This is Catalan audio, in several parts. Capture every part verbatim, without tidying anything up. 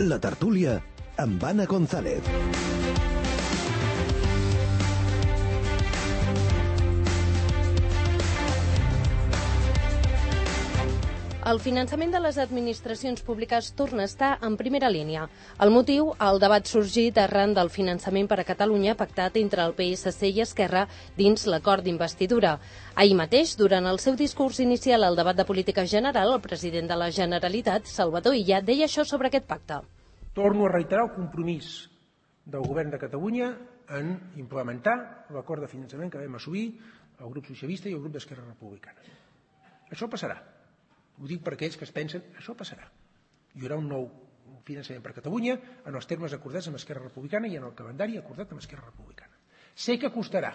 La tertúlia amb Anna González. El finançament de les administracions públiques torna a estar en primera línia. El motiu, el debat sorgit arran del finançament per a Catalunya pactat entre el P S C i Esquerra dins l'acord d'investidura. Ahir mateix, durant el seu discurs inicial al debat de política general, el president de la Generalitat, Salvador Illa, deia això sobre aquest pacte. Torno a reiterar el compromís del govern de Catalunya en implementar l'acord de finançament que vam assolir el grup socialista i el grup d'Esquerra Republicana. Això passarà. Ho dic per aquells que es pensen, això passarà. Hi haurà un nou finançament per a Catalunya en els termes acordats amb Esquerra Republicana i en el calendari acordat amb Esquerra Republicana. Sé que costarà.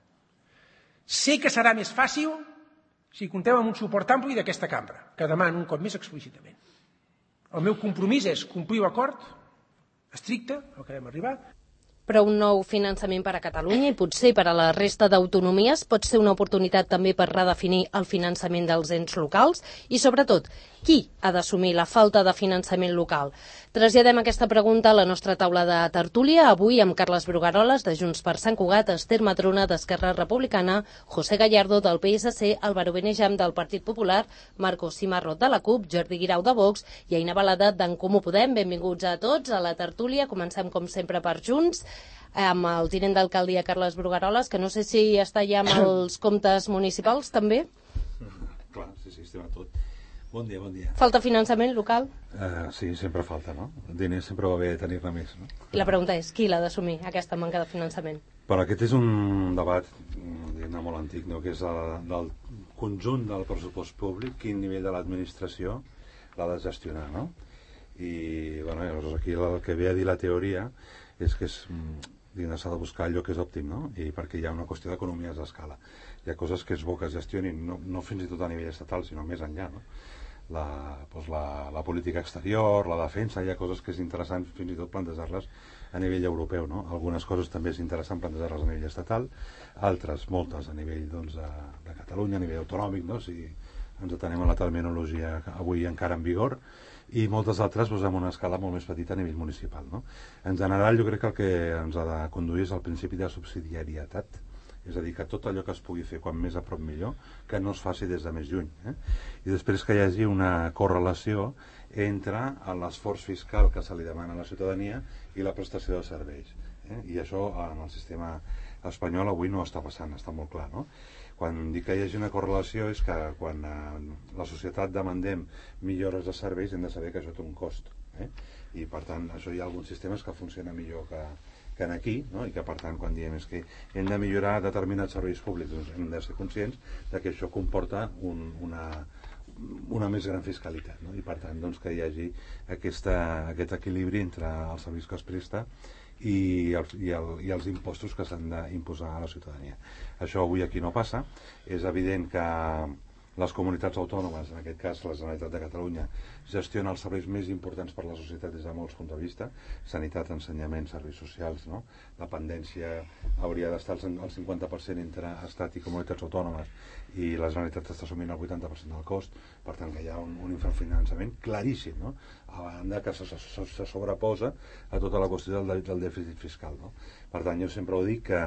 Sé que serà més fàcil si compteu amb un suport ampli d'aquesta cambra, que demano un cop més explícitament. El meu compromís és complir l'acord estricte al que vam arribar. Però un nou finançament per a Catalunya i potser per a la resta d'autonomies pot ser una oportunitat també per redefinir el finançament dels ens locals i, sobretot, qui ha d'assumir la falta de finançament local? Traslladem aquesta pregunta a la nostra taula de tertúlia, avui amb Carles Brugaroles, de Junts per Sant Cugat, Esther Matrona, d'Esquerra Republicana, José Gallardo, del P S C, Álvaro Benejam, del Partit Popular, Marcos Cimarro, de la CUP, Jordi Guirao, de Vox, i Aina Balada, d'en Comú Podem. Benvinguts a tots a la tertúlia. Comencem, com sempre, per Junts, amb el tinent d'alcaldia Carles Brugaroles, que no sé si està ja amb els comptes municipals, també. Clar, sí, sí, estem a tot. Bon dia, bon dia. Falta finançament local? Uh, sí, sempre falta, no? El diner sempre va bé tenir-ne més, no? I la pregunta és, qui l'ha d'assumir, aquesta manca de finançament? Però aquest és un debat, diguem-ne, molt antic, no? Que és el, del conjunt del pressupost públic, quin nivell de l'administració l'ha de gestionar, no? I, bueno, llavors aquí el que ve a dir la teoria és que és, s'ha de buscar allò que és òptim, no? I perquè hi ha una qüestió d'economies d'escala. Hi ha coses que és bo que es gestionin, no, no fins i tot a nivell estatal, sinó més enllà, no? La, doncs la, la política exterior, la defensa, hi ha coses que és interessant fins i tot plantejar-les a nivell europeu, no? Algunes coses també és interessant plantejar-les a nivell estatal, altres, moltes, a nivell doncs, de, de Catalunya, a nivell autonòmic, no? Si ens atenem a la terminologia avui encara en vigor, i moltes altres doncs, amb una escala molt més petita a nivell municipal, no? En general, jo crec que el que ens ha de conduir és el principi de subsidiarietat, és a dir, que tot allò que es pugui fer quan més a prop millor, que no es faci des de més lluny. Eh? I després que hi hagi una correlació entre l'esforç fiscal que se li demana a la ciutadania i la prestació de serveis. Eh? I això en el sistema espanyol avui no està passant, està molt clar, no? Quan dic que hi hagi una correlació és que quan eh, la societat demandem millores de serveis hem de saber que això té un cost. Eh? I per tant, això hi ha alguns sistemes que funcionen millor que, que en aquí, no? I que per tant quan diem és que hem de millorar determinats serveis públics, doncs hem de ser conscients de que això comporta un, una, una més gran fiscalitat, no? I per tant doncs, que hi hagi aquesta, aquest equilibri entre els serveis que es presta i els, i, el, i els impostos que s'han d'imposar a la ciutadania. Això avui aquí no passa. És evident que les comunitats autònomes, en aquest cas la Generalitat de Catalunya, gestiona els serveis més importants per a la societat des de molts punts de vista: sanitat, ensenyament, serveis socials, no? Dependència hauria d'estar al cinquanta per cent entre Estat i comunitats autònomes, i la Generalitat està assumint el vuitanta per cent del cost. Per tant, que hi ha un, un infrafinançament claríssim, no? A banda que se, se, se sobreposa a tota la qüestió del, del dèficit fiscal, no? Per tant, jo sempre ho dic que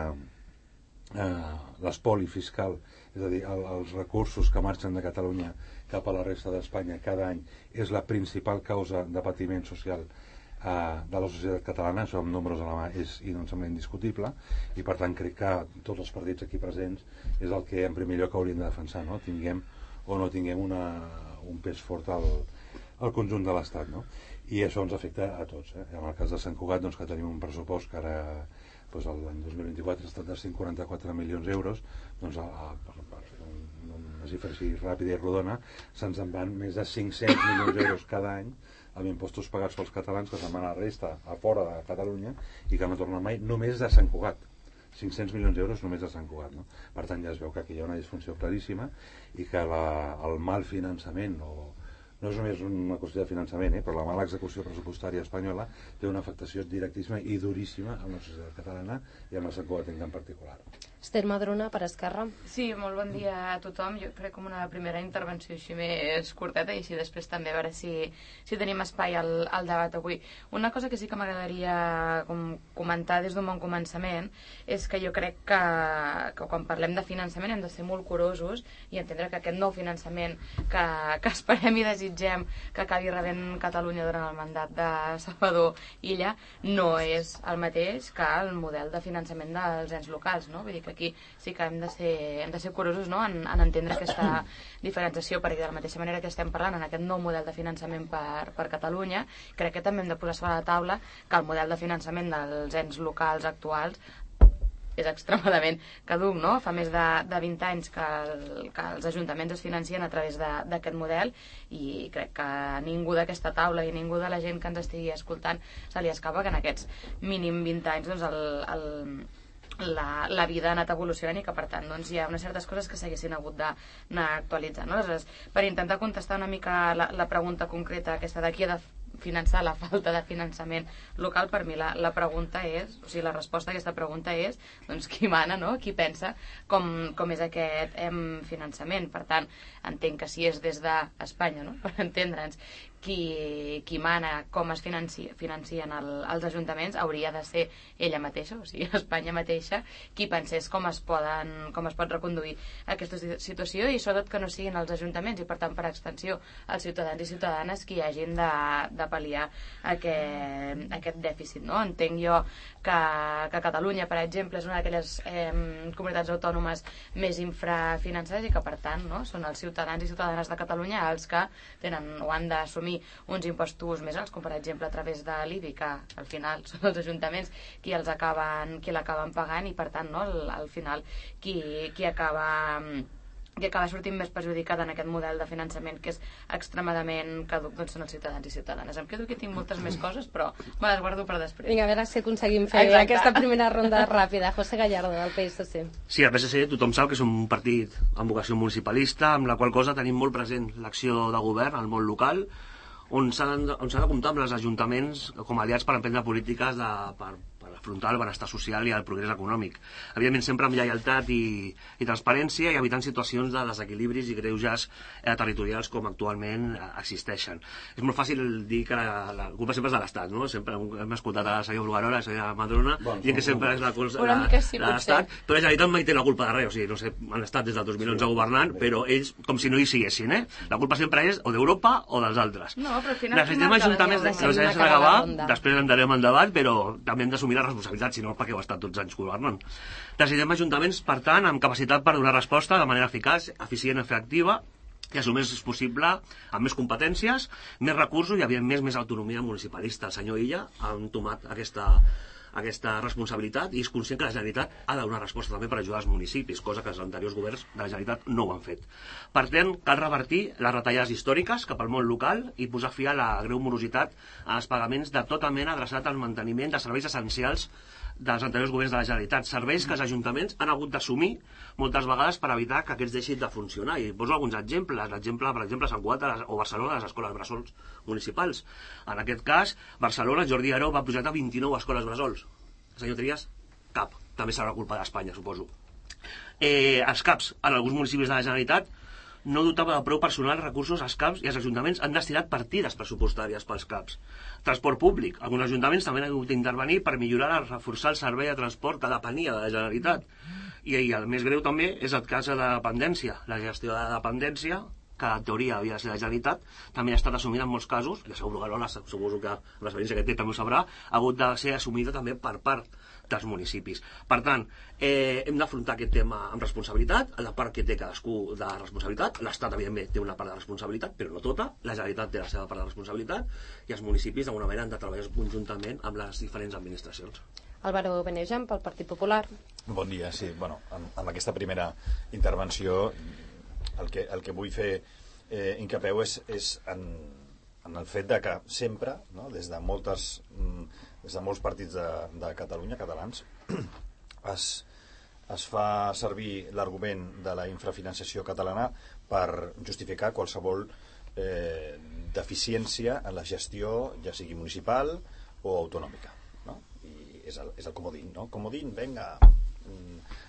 eh, l'espoli fiscal, és a dir, el, els recursos que marxen de Catalunya cap a la resta d'Espanya cada any, és la principal causa de patiment social eh, de la societat catalana. Això amb números a la mà és i no em sembla indiscutible, i per tant crec que tots els partits aquí presents és el que en primer lloc hauríem de defensar, no? Tinguem o no tinguem una, un pes fort al, al conjunt de l'Estat, no? I això ens afecta a tots, eh? En el cas de Sant Cugat, doncs, que tenim un pressupost que ara doncs, l'any dos mil vint-i-quatre ha estat de cent quaranta-quatre milions d'euros, doncs a, a, per, per fer un, una xifra així ràpida i rodona, se'ns en van més de cinc-cents milions d'euros cada any amb impostos pagats pels catalans, que se'n van a la resta a fora de Catalunya i que no tornen mai, només de Sant Cugat. cinc-cents milions d'euros només de Sant Cugat, no? Per tant, ja es veu que aquí hi ha una disfunció claríssima i que la, el mal finançament, o no és només una qüestió de finançament, eh, però la mala execució pressupostària espanyola té una afectació directíssima i duríssima en la societat catalana i en la Sant Cugatenca en particular. Esther Madrona, per Esquerra. Sí, molt bon dia a tothom. Jo crec com una primera intervenció així més curteta i així després també a veure si, si tenim espai al, al debat avui. Una cosa que sí que m'agradaria com comentar des d'un bon començament és que jo crec que, que quan parlem de finançament hem de ser molt curosos i entendre que aquest nou finançament que, que esperem i desitgem que acabi rebent Catalunya durant el mandat de Salvador Illa no és el mateix que el model de finançament dels ens locals, no? Vull dir que aquí sí que hem de ser, hem de ser curosos, no? en, en entendre aquesta diferenciació, perquè de la mateixa manera que estem parlant en aquest nou model de finançament per, per Catalunya, crec que també hem de posar sobre la taula que el model de finançament dels ens locals actuals és extremadament caduc, no? Fa més de, de vint anys que, el, que els ajuntaments es financien a través d'aquest model i crec que ningú d'aquesta taula i ningú de la gent que ens estigui escoltant se li escapa que en aquests mínim vint anys doncs, el, el La, la vida ha anat evolucionant i que per tant doncs, hi ha unes certes coses que s'haguessin hagut d'anar actualitzant, no? Aleshores, per intentar contestar una mica la, la pregunta concreta aquesta de qui ha de finançar la falta de finançament local, per mi la, la pregunta és, o sigui, la resposta a aquesta pregunta és doncs qui mana, no? Qui pensa com, com és aquest em, finançament. Per tant, entenc que si és des d'Espanya, no? Per entendre'ns, qui, qui mana com es financi, financien el, els ajuntaments hauria de ser ella mateixa, o sigui, Espanya mateixa, qui pensés com es, poden, com es pot reconduir aquesta situació i sobretot que no siguin els ajuntaments i per tant per extensió els ciutadans i ciutadanes qui hagin de, de pal·liar aquest, aquest dèficit, no? Entenc jo que, que Catalunya, per exemple, és una d'aquelles eh, comunitats autònomes més infrafinançades i que per tant no? Són els ciutadans i ciutadanes de Catalunya els que tenen o han d'assumir uns impostos més alts, com per exemple a través de l'I B I, que al final són els ajuntaments qui els acaben, qui l'acaben pagant i per tant no, al, al final qui, qui acaba que acaba sortint més perjudicat en aquest model de finançament que és extremadament caduc, doncs són els ciutadans i ciutadanes. Em quedo que tinc moltes més coses, però me les guardo per després. Vinga, a veure si aconseguim fer Exacte. Aquesta primera ronda ràpida. José Gallardo, del P S C. Sí, el P S C tothom sap que és un partit amb vocació municipalista, amb la qual cosa tenim molt present l'acció de govern al món local, on s'ha de, de comptar amb els ajuntaments com a aliats per emprendre polítiques de, per, per afrontar el benestar social i el progrés econòmic. Evidentment sempre amb lleialtat i, i transparència i evitant situacions de desequilibris i greuges eh, territorials com actualment eh, existeixen. És molt fàcil dir que la, la culpa sempre és de l'Estat, no? Sempre hem escoltat a la senyora Bruguerola, a la senyora Madrona, bon, dient que sempre és la cosa de, sí, de l'Estat, però la Generalitat mai té la culpa de res, o sigui, no sé, han estat des del dos mil onze sí, governant, però ells com si no hi siguessin, eh? La culpa sempre és o d'Europa o dels altres. No, però al final... Necessitem ajuntaments, no sé si acabar, després entrarem en debat, però també hem d'assumir la responsabilitat, si no, perquè heu estat tots anys governant. Necessitem ajuntaments, per tant, amb capacitat per donar resposta de manera eficaç, eficient i efectiva, i a més és possible amb més competències, més recursos i evidentment més autonomia municipalista. El senyor Illa ha entomat aquesta, aquesta responsabilitat i és conscient que la Generalitat ha de donar resposta també per ajudar els municipis, cosa que els anteriors governs de la Generalitat no ho han fet. Per tant, cal revertir les retallades històriques cap al món local i posar fi a la greu morositat als pagaments de tota mena adreçat al manteniment de serveis essencials dels anteriors governs de la Generalitat, serveis que els ajuntaments han hagut d'assumir moltes vegades per evitar que aquests deixin de funcionar. I poso alguns exemples. L'exemple, per exemple, Sant Cugat o Barcelona, les escoles bressols municipals. En aquest cas, Barcelona, Jordi Heró va projectar vint-i-nou escoles bressols. El senyor Trias, cap. També serà culpa d'Espanya, suposo. Eh, els CAPs, en alguns municipis de la Generalitat, no dotava de prou personal, recursos, els CAPs i els ajuntaments han destinat partides pressupostàries pels CAPs. Transport públic. Alguns ajuntaments també han hagut d'intervenir per millorar i reforçar el servei de transport que depenia de la Generalitat. I, i el més greu també és el cas de la dependència. La gestió de la dependència, que en teoria havia de ser la Generalitat, també ha estat assumida en molts casos, i la senyora Bruguerola, suposo que amb l'experiència que té també ho sabrà, ha hagut de ser assumida també per part dels municipis. Per tant, eh, hem d'afrontar aquest tema amb responsabilitat, la part que té cadascú de responsabilitat, l'Estat evidentment té una part de responsabilitat, però no tota, la Generalitat té la seva part de responsabilitat i els municipis d'alguna manera han de treballar conjuntament amb les diferents administracions. Álvaro Benejam, pel Partit Popular. Bon dia, sí, bueno, amb, amb aquesta primera intervenció el que, el que vull fer eh, incapeu és, és en, en el fet de que sempre, no, des de moltes des de molts partits de, de Catalunya, catalans, es, es fa servir l'argument de la infrafinançació catalana per justificar qualsevol eh, deficiència en la gestió, ja sigui municipal o autonòmica, no? I és el, és el comodín, no? Comodín, venga,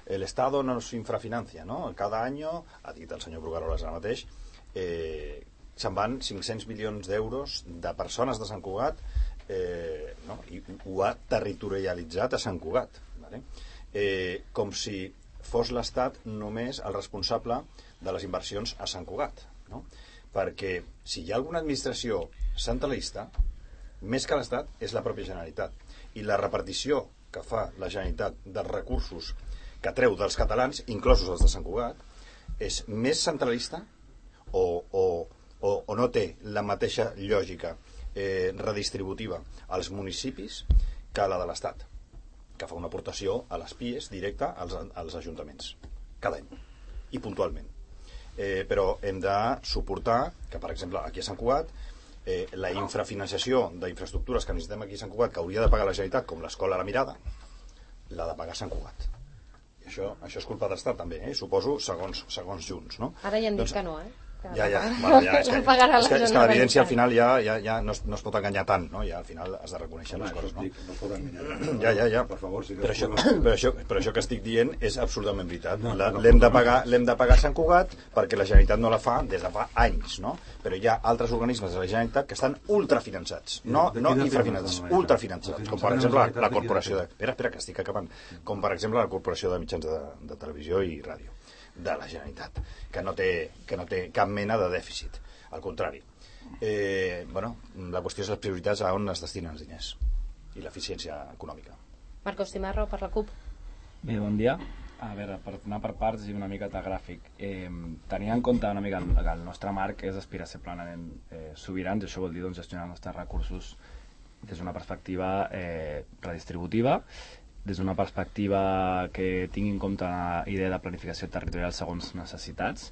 el Estado nos infrafinancia, ¿no? Cada año, ha dit el senyor Brugaroles ara mateix, eh, se'n van cinc-cents milions d'euros de persones de Sant Cugat, eh, no? I ho ha territorialitzat a Sant Cugat, ¿vale? eh, com si fos l'Estat només el responsable de les inversions a Sant Cugat, no? Perquè si hi ha alguna administració centralista, més que l'Estat, és la pròpia Generalitat. I la repartició que fa la Generalitat dels recursos que treu dels catalans, inclosos els de Sant Cugat, és més centralista o, o, o, o no té la mateixa lògica eh, redistributiva als municipis que la de l'Estat, que fa una aportació a les P I E S directa als, als ajuntaments, cada any, i puntualment. Eh, però hem de suportar que, per exemple, aquí a Sant Cugat, eh, la infrafinanciació d'infraestructures que necessitem aquí a Sant Cugat, que hauria de pagar la Generalitat, com l'escola a la Mirada, l'ha de pagar Sant Cugat. I això, això és culpa d'Estat també, eh? Suposo, segons, segons Junts, no? Ara ja han dit doncs, que no, eh? Ja, ja, bueno, ja, és que, és que, és que l'evidència al final ja, ja, ja no, es, no es pot enganyar tant, no? Ja al final has de reconèixer les coses, no? No es pot enganyar. Ja, ja, ja. Per favor, sí que però, això, però, això, però això que estic dient és absolutament veritat. No, La, no, l'hem de no, pagar, l'hem de pagar a Sant Cugat perquè la Generalitat no la fa des de fa anys, no? Però hi ha altres organismes de la Generalitat que estan ultrafinançats, no, no infrafinançats, ultrafinançats, com per exemple la, la corporació de... Espera, espera, que estic acabant. Com per exemple la corporació de mitjans de, de televisió i ràdio de la Generalitat, que no té, que no té cap mena de dèficit. Al contrari. Eh, bueno, la qüestió és les prioritats a on es destinen els diners i l'eficiència econòmica. Marcos Cimarro, per la CUP. Bé, bon dia. A veure, per anar per parts i una mica telegràfic. Eh, tenint en compte una mica el, el nostre marc és aspirar a ser plenament eh, sobirans, i això vol dir doncs, gestionar els nostres recursos des d'una perspectiva eh, redistributiva, des d'una perspectiva que tingui en compte la idea de planificació territorial segons necessitats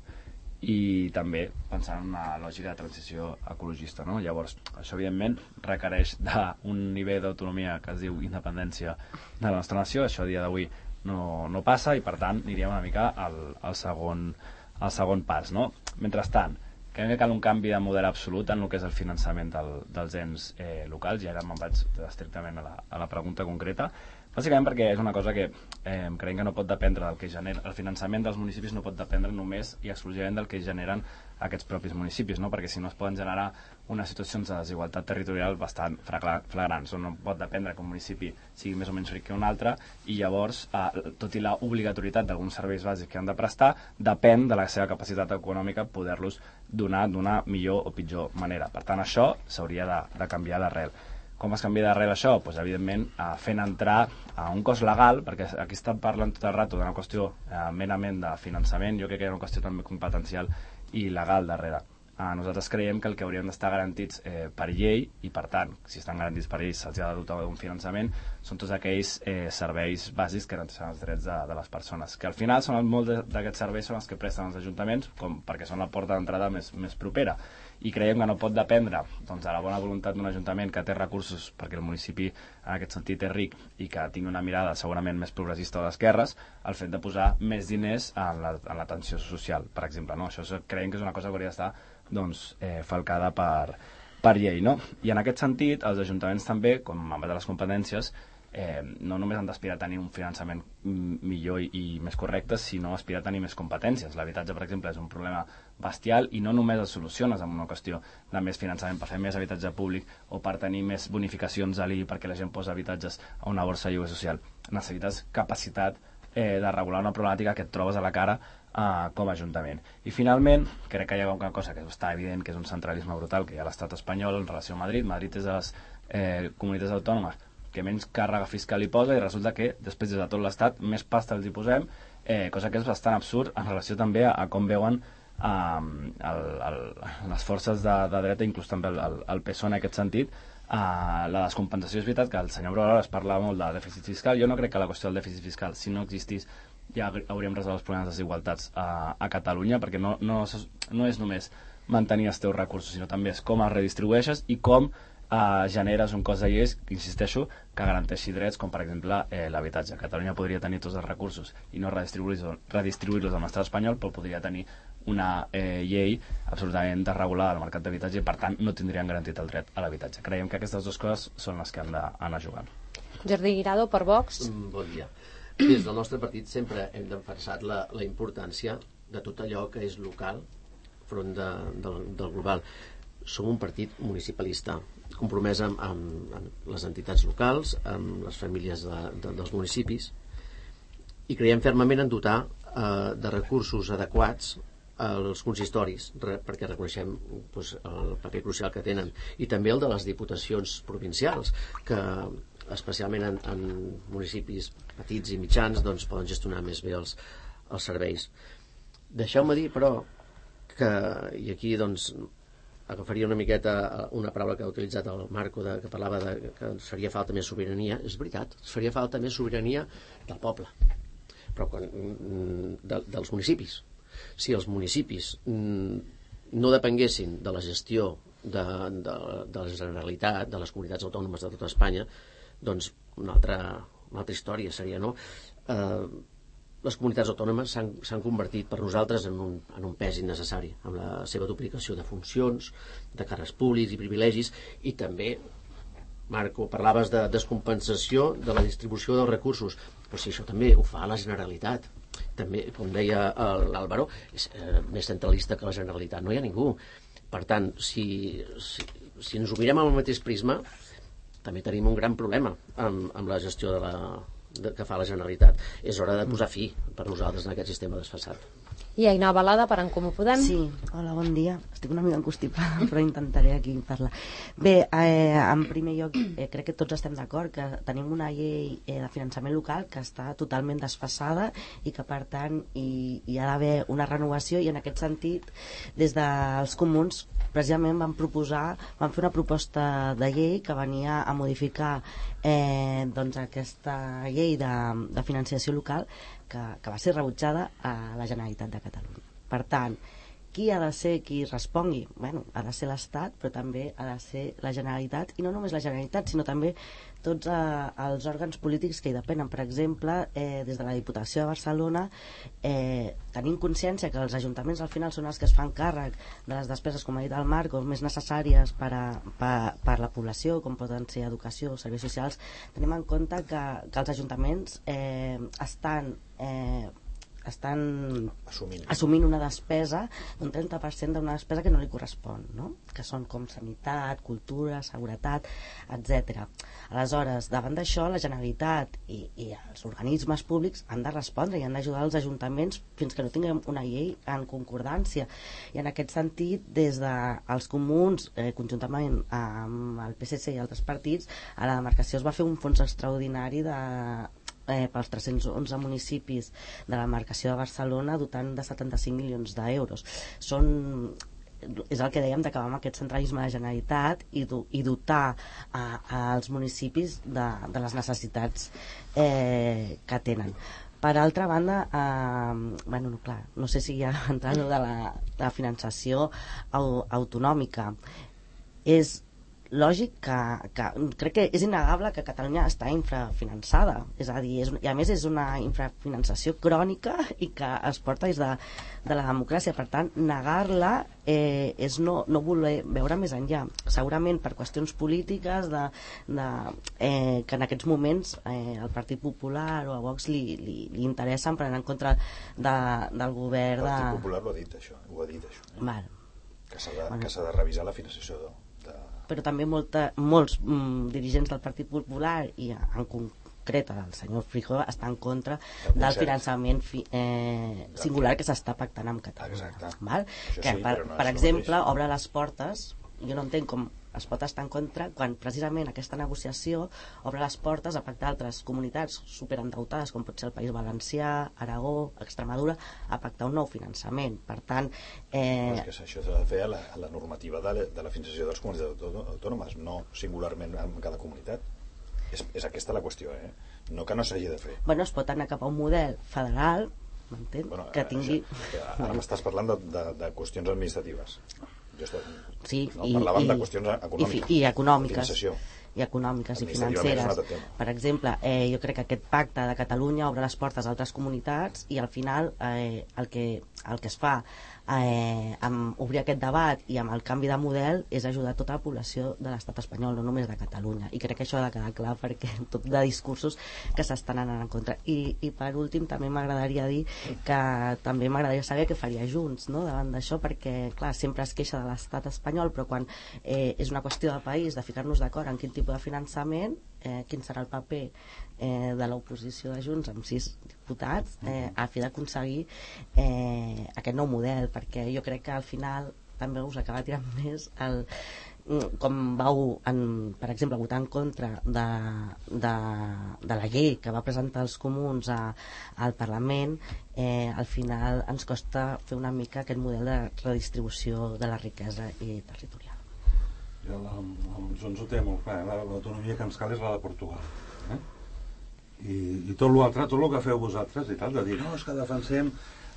i també pensant en una lògica de transició ecologista, no? Llavors, això evidentment requereix d'un nivell d'autonomia que es diu independència de la nostra nació. Això a dia d'avui no, no passa i per tant aniríem una mica al, al, segon, al segon pas, no? Mentrestant, crec que cal un canvi de model absolut en el que és el finançament del, dels ens eh, locals, i ara me'n vaig estrictament a la, a la pregunta concreta. Bàsicament perquè és una cosa que eh, creiem que no pot dependre del que genera. El finançament dels municipis no pot dependre només i exclusivament del que generen aquests propis municipis, no? Perquè si no es poden generar unes situacions de desigualtat territorial bastant flagrants, on no pot dependre que un municipi sigui més o menys ric que un altre, i llavors, eh, tot i la obligatorietat d'alguns serveis bàsics que han de prestar, depèn de la seva capacitat econòmica poder-los donar d'una millor o pitjor manera. Per tant, això s'hauria de, de canviar d'arrel. Com es canvia d'arrel això? Pues, evidentment, eh, fent entrar a un cost legal, perquè aquí estem parlant tot el rato d'una qüestió eh, merament de finançament, jo crec que hi ha una qüestió també competencial i legal darrere. Eh, nosaltres creiem que el que haurien d'estar garantits eh, per llei, i per tant, si estan garantits per llei se'ls ha de dotar d'un finançament, són tots aquells eh, serveis bàsics que garanteixen els drets de, de les persones, que al final són molts d'aquests serveis són els que presten els ajuntaments, com perquè són la porta d'entrada més, més propera. I creiem que no pot dependre doncs, de la bona voluntat d'un ajuntament que té recursos perquè el municipi en aquest sentit és ric i que tingui una mirada segurament més progressista o d'esquerres, el fet de posar més diners en l'atenció social, per exemple. No? Això creiem que és una cosa que hauria d'estar doncs, eh, falcada per, per llei. No? I en aquest sentit, els ajuntaments també, com en base a les competències, Eh, no només han d'aspirar a tenir un finançament millor i, i més correcte, sinó aspirar a tenir més competències. L'habitatge, per exemple, és un problema bestial i no només el soluciones amb una qüestió de més finançament per fer més habitatge públic o per tenir més bonificacions a l'I I perquè la gent posa habitatges a una borsa de lloguer social. Necessites capacitat eh, de regular una problemàtica que et trobes a la cara eh, com a ajuntament. I finalment, crec que hi ha una cosa que està evident, que és un centralisme brutal que hi ha a l'estat espanyol en relació a Madrid. Madrid és de les eh, comunitats autònomes que menys càrrega fiscal hi posa, i resulta que després des de tot l'estat més pasta els hi posem, eh, cosa que és bastant absurd en relació també a, a com veuen eh, el, el, les forces de, de dreta, inclús també el, el, el P S O E en aquest sentit. Eh, la descompensació és veritat que el senyor Brugaroles parla molt de dèficit fiscal. Jo no crec que la qüestió del dèficit fiscal, si no existís, ja hauríem resolt els problemes de desigualtats a, a Catalunya, perquè no, no, no és només mantenir els teus recursos, sinó també és com els redistribueixes i com Uh, generes un cos de lleis, insisteixo, que garanteixi drets com per exemple eh, l'habitatge. Catalunya podria tenir tots els recursos i no redistribuir-los redistribuir-los al estat espanyol, però podria tenir una eh, llei absolutament desregulada al mercat d'habitatge i per tant no tindrien garantit el dret a l'habitatge. Creiem que aquestes dues coses són les que han d'anar jugant. Jordi Guirado, per Vox. Mm, bon dia. des del nostre partit sempre hem defensat la, la importància de tot allò que és local front de, del, del global. Som un partit municipalista compromès amb, amb, amb les entitats locals, amb les famílies de, de, dels municipis, i creiem fermament en dotar eh, de recursos adequats als consistoris, re, perquè reconeixem doncs, el paper crucial que tenen, i també el de les diputacions provincials, que especialment en, en municipis petits i mitjans doncs, poden gestionar més bé els, els serveis. Deixeu-me dir, però, que, i aquí doncs, agafaria una miqueta una paraula que ha utilitzat el Marco, de, que parlava de que ens faria falta més sobirania. És veritat, ens faria falta més sobirania del poble, però quan, de, dels municipis. Si els municipis no depenguessin de la gestió de, de, de la Generalitat, de les comunitats autònomes de tota Espanya, doncs una altra, una altra història seria, no? Eh, les comunitats autònomes s'han convertit per nosaltres en un, en un pes innecessari, amb la seva duplicació de funcions, de càrrecs públics i privilegis, i també, Marco, parlaves de descompensació de la distribució dels recursos, però si això també ho fa la Generalitat, també, com deia l'Àlvaro, és eh, més centralista que la Generalitat, no hi ha ningú. Per tant, si, si, si ens ho mirem amb el mateix prisma, també tenim un gran problema amb, amb la gestió de la de, que fa la Generalitat. És hora de posar fi per nosaltres en aquest sistema desfasat. I Ainhoa Balada, per En Comú Podem. Sí, hola, bon dia. Estic una mica encostipada, però intentaré aquí parlar. Bé, eh, en primer lloc, eh, crec que tots estem d'acord que tenim una llei eh, de finançament local que està totalment desfasada i que, per tant, hi, hi ha d'haver una renovació, i en aquest sentit, des dels comuns, precisament vam proposar, vam fer una proposta de llei que venia a modificar eh, doncs aquesta llei de, de financiació local que, que va ser rebutjada a la Generalitat de Catalunya. Per tant, qui ha de ser qui respongui? Bueno, ha de ser l'Estat, però també ha de ser la Generalitat, i no només la Generalitat, sinó també tots eh, els òrgans polítics que hi depenen. Per exemple, eh, des de la Diputació de Barcelona eh, tenim consciència que els ajuntaments al final són els que es fan càrrec de les despeses, com ha dit el Marc, més necessàries per, a, per, per la població, com poden ser educació, serveis socials. Tenim en compte que, que els ajuntaments eh, estan eh, estan assumint. assumint una despesa d'un trenta per cent d'una despesa que no li correspon, no? Que són com sanitat, cultura, seguretat, etcètera. Aleshores, davant d'això, la Generalitat i, i els organismes públics han de respondre i han d'ajudar els ajuntaments fins que no tinguem una llei en concordància. I en aquest sentit, des dels comuns, eh, conjuntament amb el P S C i altres partits, a la demarcació es va fer un fons extraordinari de Eh, pels tres-cents onze municipis de la demarcació de Barcelona, dotant de setanta-cinc milions d'euros. Són, és el que dèiem, d'acabar amb aquest centralisme de la Generalitat i, do, i dotar a, als municipis de, de les necessitats eh, que tenen. Per altra banda, eh, bueno, no, clar, no sé si ja entrant de la, de la finançació au, autonòmica, és lògic que, que crec que és innegable que Catalunya està infrafinançada, és a dir, és, i a més és una infrafinançació crònica i que es porta des de, de la democràcia. Per tant, negar-la eh, és no, no voler veure més enllà, segurament per qüestions polítiques de, de, eh, que en aquests moments eh, el Partit Popular o a Vox li, li, li interessen prendre en contra de, del govern. El Partit de... Popular ho ha dit això, ho ha dit això eh? Val. que s'ha de, bueno. que s'ha de revisar la finançació de, de... però també molta, molts mm, dirigents del Partit Popular i en concret el senyor Frijó està en contra del cert. finançament fi, eh, singular que s'està pactant amb Catalunya. Val? Que, sí, per, no per exemple, obre les portes, jo no entenc com es pot estar en contra quan precisament aquesta negociació obre les portes a pactar altres comunitats superendeutades com pot ser el País Valencià, Aragó, Extremadura, a pactar un nou finançament. Per tant, eh... és que això s'ha de fer a la, a la normativa de la, de la finançació de les comunitats autònomes, no singularment en cada comunitat. És, és aquesta la qüestió, eh? No que no s'hagi de fer. Bueno, es pot anar cap a un model federal, m'entén? Bueno, que tingui... Això, ara bueno. m'estàs parlant de, de, de qüestions administratives. Jo estic, sí, no, i, parlàvem i, de qüestions econòmiques. I, i econòmiques. I econòmiques i financeres. Per exemple, eh, jo crec que aquest pacte de Catalunya obre les portes a altres comunitats i al final eh, el, que, el que es fa eh, amb, obrir aquest debat i amb el canvi de model és ajudar tota la població de l'estat espanyol, no només de Catalunya, i crec que això ha de quedar clar perquè tot de discursos que s'estan anant en contra. I, i per últim també m'agradaria dir que també m'agradaria saber què faria Junts, no?, davant d'això, perquè clar, sempre es queixa de l'estat espanyol, però quan eh, és una qüestió de país, de ficar-nos d'acord en quin tipus de finançament, eh, quin serà el paper eh, de l'oposició de Junts amb sis diputats eh, a fi d'aconseguir eh, aquest nou model, perquè jo crec que al final també us acaba tirant més el, com vau en, per exemple, votar en contra de, de, de la llei que va presentar els comuns a, al Parlament, eh, al final ens costa fer una mica aquest model de redistribució de la riquesa i territorial. Jo amb, amb Junts ho té molt clar, l'autonomia que ens cal és la de Portugal, eh? I, i tot l'altre, tot el que feu vosaltres i tal, de dir, no, és que defensem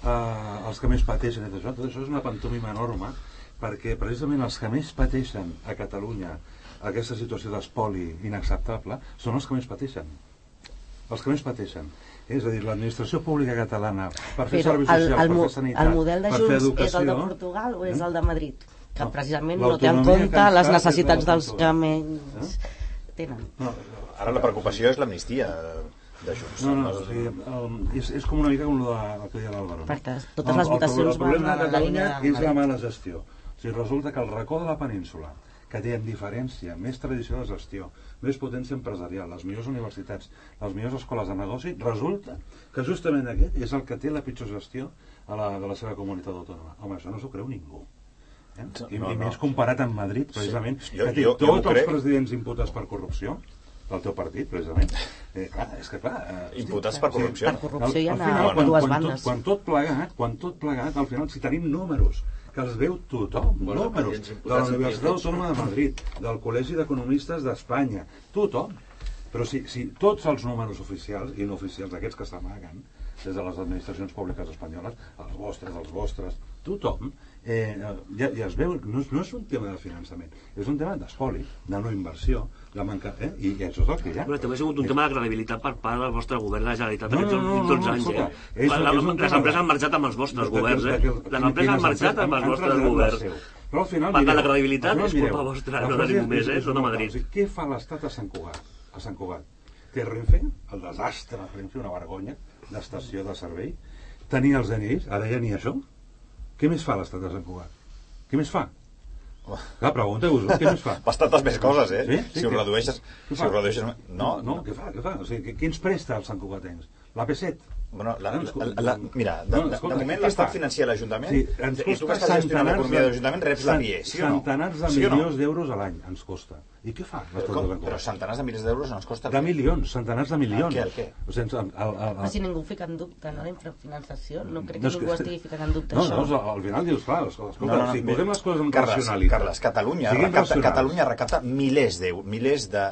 eh, els que més pateixen i tot això, tot això és una pantomima enorme, perquè precisament els que més pateixen a Catalunya aquesta situació d'espoli inacceptable són els que més pateixen. Els que més pateixen. És a dir, l'administració pública catalana, per fer serveis socials, per fer sanitat, el model de Junts és el de Portugal o és el de Madrid? Que precisament no té en compte les necessitats dels que menys tenen. No, ara la preocupació és l'amnistia de Junts. No, no, o sigui, um, és, és com una mica com el que deia l'Àlvaro. Perquè totes les votacions van a la línia de és la mala gestió. O sigui, resulta que el racó de la península, que té en diferència més tradició de gestió, més potència empresarial, les millors universitats, les millors escoles de negoci, resulta que justament aquest és el que té la pitjor gestió a la, de la seva comunitat autònoma. Home, això no s'ho creu ningú. Eh? I, no, no. I més comparat amb Madrid, precisament, sí. jo, que té jo, tots jo els crec. presidents imputats per corrupció del teu partit, precisament. Eh, clar, és que clar... Eh, imputats per corrupció. Per corrupció hi ha final, quan, dues quan, bandes. Tot, quan tot plegat, quan tot plegat, al final, si tenim números que els veu tothom, bueno, números de la Universitat Autònoma de Madrid, del Col·legi d'Economistes d'Espanya, tothom. Però si, si tots els números oficials i no oficials, aquests que s'amaguen des de les administracions públiques espanyoles, els vostres, els vostres, tothom, eh, ja, ja es veu, no és, no és un tema de finançament, és un tema d'espoli, de no inversió, de manca, eh? I, i això és el que hi ha. Però també ha sigut un tema de credibilitat per part del vostre govern de la Generalitat no, no, no, aquests últims anys. No, eh? és, la, la, les empreses han marxat amb els vostres governs, eh? Les empreses han marxat amb els vostres governs. Però al final, per tant, la credibilitat és culpa vostra, no de ningú més, eh? Són a Madrid. Què fa l'Estat a Sant Cugat? A Sant Cugat? Té Renfe, el desastre de Renfe, una vergonya d'estació de servei. Tenia els D N Is, ara ja ni això. Què més fa l'Estat de Sant Cugat? Què més fa? Oh. Clar, pregunteu-vos, què més fa? Bastantes més coses, eh? Sí? Sí, si ho redueixes... Si ho redueixes... No, no, què fa? Què fa? O sigui, què ens presta els santcugatencs? L'A P set? Bueno, la, la, la, la, mira, de, no, escolta, de moment l'Estat financia l'Ajuntament sí, i tu que estàs gestionant l'economia de l'Ajuntament reps l'A P I E, sí o no? Centenars de sí milions d'euros a l'any ens costa. I què fa? Però, com, però centenars de milions d'euros no ens costa... De milions, centenars de milions. El què, el què? O sigui, el, el, el... Però si ningú fica en dubte, no, la infrafinançació, no crec que no, ningú que... estigui ficant en dubte no, això. No, no, al final dius, clar, escolta, no, no, no, si posem les coses amb Carles, racionalitat... Carles, Catalunya recapta, Catalunya recapta milers d'euros, milers de...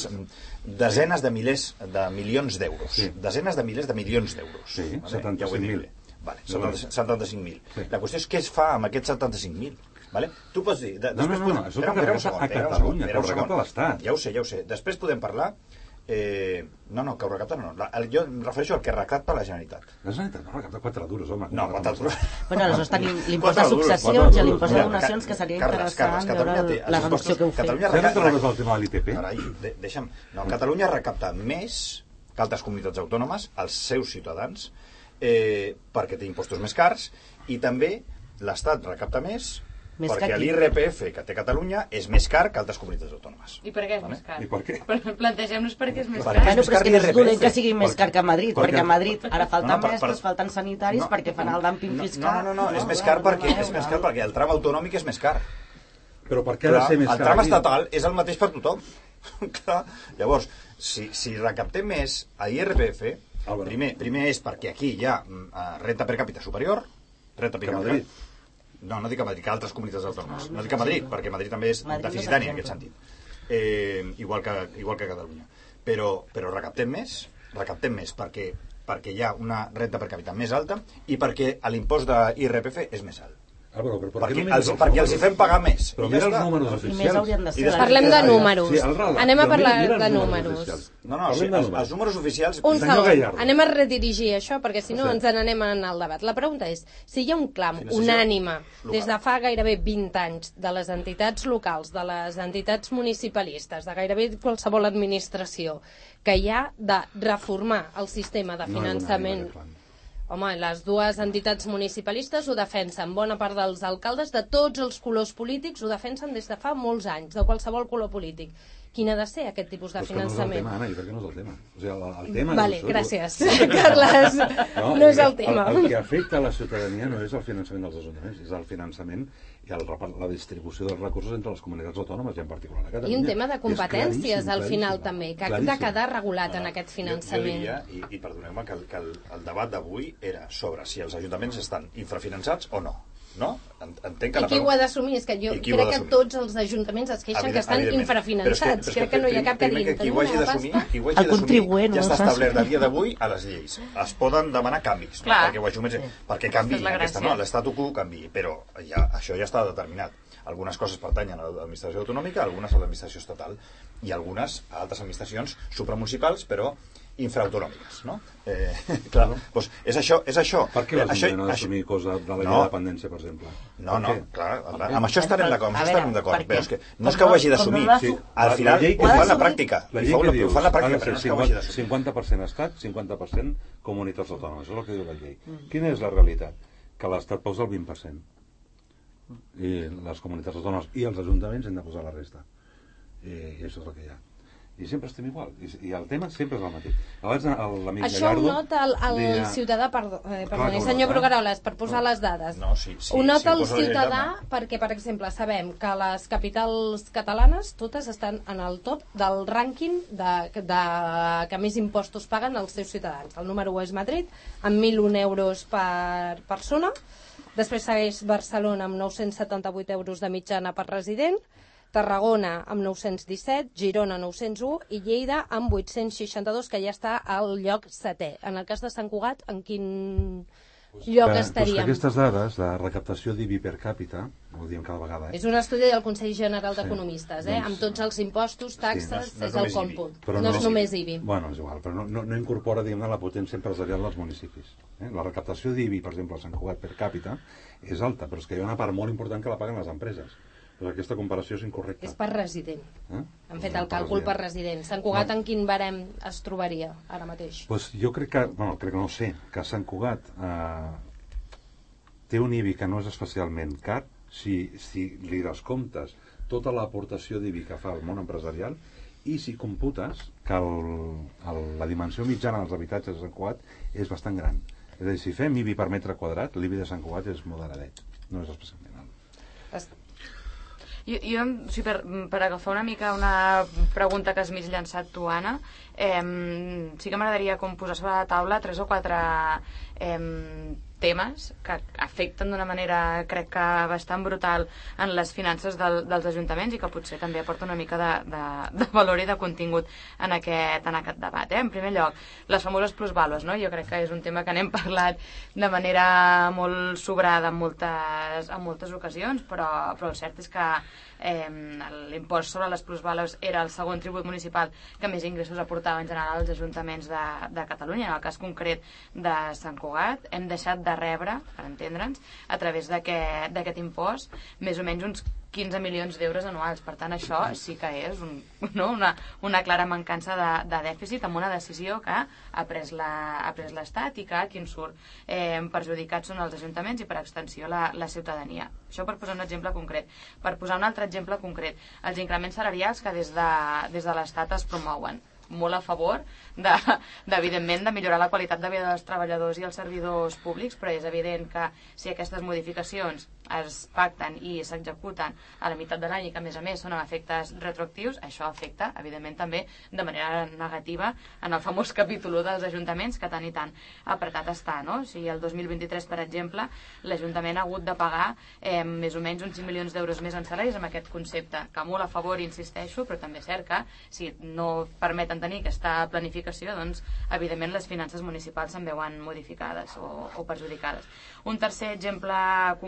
desenes de milers de milions d'euros. Sí. Desenes de milers de milions d'euros. Sí, vale? setanta-cinc mil. Vale, setanta-cinc mil. Sí. La qüestió és què es fa amb aquests setanta-cinc mil. Vale? Tu pots dir... De, no, no, no, no, això és el que recapta a Catalunya, que ho recapta l'Estat. Ja ho sé, ja ho sé. Després podem parlar... Eh, no, no, que ho recapta no. La, el, jo em refereixo al que recapta la Generalitat. La Generalitat no recapta quatre duros, home. No, quatre duros. Bueno, aleshores tenim l'impost de successions i l'impost de donacions, que seria interessant veure la reducció que heu fet. Catalunya recapta... Deixa'm... No, Catalunya recapta més que altres comunitats autònomes, els seus ciutadans, eh, perquè té impostos més cars, i també l'Estat recapta més... Més perquè l'I R P F que té Catalunya és més car que altres comunitats autònomes. I per què és vale? més car? I per què? Plantegem-nos per què és més car. car. Bueno, però és que no és dolent que sigui més car que a Madrid, perquè, perquè a Madrid ara falten no, no, mestres, per... falten sanitaris, no, perquè fan el dumping no, fiscal. No, no, no, no, és més car perquè és més car perquè el tram autonòmic és més car. Però per què ha de ser més car? El tram estatal és el mateix per tothom. Clar. Llavors, si, si recaptem més a I R P F, primer, primer és perquè aquí hi ha renta per càpita superior, renta per càpita... No, no dic a Madrid, que altres comunitats autònomes. No dic a Madrid, perquè Madrid també és deficitari en aquest sentit. Eh, igual, que, igual que Catalunya. Però, però recaptem més, recaptem més perquè, perquè hi ha una renta per càpita més alta i perquè l'impost de I R P F és més alt. Ah, però, però, per perquè, no els, perquè els hi fem pagar més. Però mira els números oficials. De Parlem de números. Sí, relat, Anem a parlar mira, mira de números números. No, no, o sigui, els, els números oficials... Un segon, anem a redirigir això, perquè si no sí. ens n'anem en el debat. La pregunta és, si hi ha un clam Financiació unànime local. des de fa gairebé vint anys de les entitats locals, de les entitats municipalistes, de gairebé qualsevol administració, que hi ha de reformar el sistema de finançament... No Home, les dues entitats municipalistes ho defensen. Bona part dels alcaldes de tots els colors polítics ho defensen des de fa molts anys, de qualsevol color polític. Quin ha de ser aquest tipus de Però finançament? no és el tema, Anna, jo crec que no és el tema. O sigui, el, el tema vale, és això, gràcies, Carles. No, no és el tema. El, el que afecta a la ciutadania no és el finançament dels ajuntaments, és el finançament i el, la distribució dels recursos entre les comunitats autònomes, i en particular a Catalunya. I un tema de competències, al final, també, que ha de quedar regulat no, en aquest finançament. Jo, jo diria, i, i perdoneu-me, que, el, que el, el debat d'avui era sobre si els ajuntaments estan infrafinançats o no. No? Entenc que I qui ho ha d'assumir? És que jo crec que tots els ajuntaments es queixen que estan infrafinançats. Crec que no hi ha cap que digui. Qui ho hagi d'assumir ja està establert a dia d'avui a les lleis. Es poden demanar canvis, no? perquè ho assumeix, perquè canvi aquesta, no? L'estatu quo canvi, però ja, això ja està determinat. Algunes coses pertanyen a l'administració autonòmica, algunes a l'administració estatal i algunes a altres administracions supramunicipals, però infraautonòmiques, no? Eh, clar, doncs és això, és això. Per què l'Ajuntament ha d'assumir cosa de la llei de dependència, per exemple? No, no, clar, amb això estarem d'acord, amb això estarem d'acord, però és que no és que ho hagi d'assumir, al final ho fa en la pràctica, la llei que dius, ho fa en la ha pràctica, de ser però no és que ho hagi d'assumir. cinquanta per cent Estat, cinquanta per cent comunitats autònomes, és el que diu la llei. Quina és la realitat? Que l'Estat posa el vint per cent i les comunitats autònomes i els ajuntaments han de posar la resta, i això és el que hi ha. I sempre estem igual, I, i el tema sempre és el mateix. Abans l'amic Això Gallardo... ho nota el, el deia... ciutadà, perdó, eh, perdoni, Clar, senyor no, Brugueroles, per posar no, les dades. No, sí, sí, ho nota sí, el ciutadà perquè, per exemple, sabem que les capitals catalanes totes estan en el top del rànquing de, de, que més impostos paguen els seus ciutadans. El número u és Madrid, amb mil un euros per persona. Després segueix Barcelona amb nou-cents setanta-vuit euros de mitjana per resident, Tarragona amb nou-cents disset, Girona nou-cents u i Lleida amb vuit-cents seixanta-dos, que ja està al lloc setè. En el cas de Sant Cugat, en quin lloc que, estaríem? Pues aquestes dades de recaptació d'I B I per càpita, ho diem cada vegada, eh? És un estudi del Consell General d'Economistes, sí, eh? doncs, amb tots els impostos, taxes, sí, no és, no és és el còmput. Però no, no és només I B I. Bueno, és igual, però no, no, no incorpora, diguem-ne, la potència empresarial dels municipis. Eh? La recaptació d'I B I, per exemple, a Sant Cugat per càpita, és alta, però és que hi ha una part molt important que la paguen les empreses. Però aquesta comparació és incorrecta. És per resident. Eh? Han fet el càlcul per resident. Sant Cugat no. En quin barem es trobaria ara mateix? Pues jo crec que, bueno, crec que no sé, que Sant Cugat eh, té un I B I que no és especialment car, si, si li descomptes tota l'aportació d'I B I que fa el món empresarial i si computes que el, el, la dimensió mitjana dels habitatges de Sant Cugat és bastant gran. És a dir, si fem I B I per metre quadrat, l'I B I de Sant Cugat és moderadet, no és especialment alt. Es... Jo, jo o sigui, per, per agafar una mica una pregunta que has mig llançat tu, Anna, eh, sí que m'agradaria com posar sobre la taula tres o quatre eh, temes que afecten d'una manera, crec que bastant brutal, en les finances del, dels ajuntaments i que potser també aporta una mica de, de, de valor i de contingut en aquest, en aquest debat. Eh? En primer lloc, les famoses plusvàlues, no? Jo crec que és un tema que n'hem parlat de manera molt sobrada en moltes, en moltes ocasions, però, però el cert és que eh, l'impost sobre les plusvàlues era el segon tribut municipal que més ingressos aportava en general als ajuntaments de, de Catalunya. En el cas concret de Sant Cugat hem deixat de rebre, per entendre'ns, a través d'aquest impost, més o menys uns quinze milions d'euros anuals. Per tant, això sí que és un, no? una, una clara mancança de, de dèficit amb una decisió que ha pres l'Estat i que qui en surt eh, perjudicats són els ajuntaments i per extensió la, la ciutadania. Això per posar un exemple concret. Per posar un altre exemple concret, els increments salarials que des de, des de l'Estat es promouen. Molt a favor de, de, evidentment, de millorar la qualitat de vida dels treballadors i els servidors públics, però és evident que si aquestes modificacions es pacten i s'executen a la meitat de l'any i que a més a més són amb efectes retroactius, això afecta, evidentment, també de manera negativa en el famós capítol u dels ajuntaments que tant i tant apretat està, no? O sigui, el dos mil vint-i-tres, per exemple, l'Ajuntament ha hagut de pagar eh, més o menys uns cinc milions d'euros més en salaris amb aquest concepte, que molt a favor, insisteixo, però també és cert que si no permeten tenir aquesta planificació, doncs, evidentment, les finances municipals se'n veuen modificades o, o perjudicades. Un tercer exemple concret, els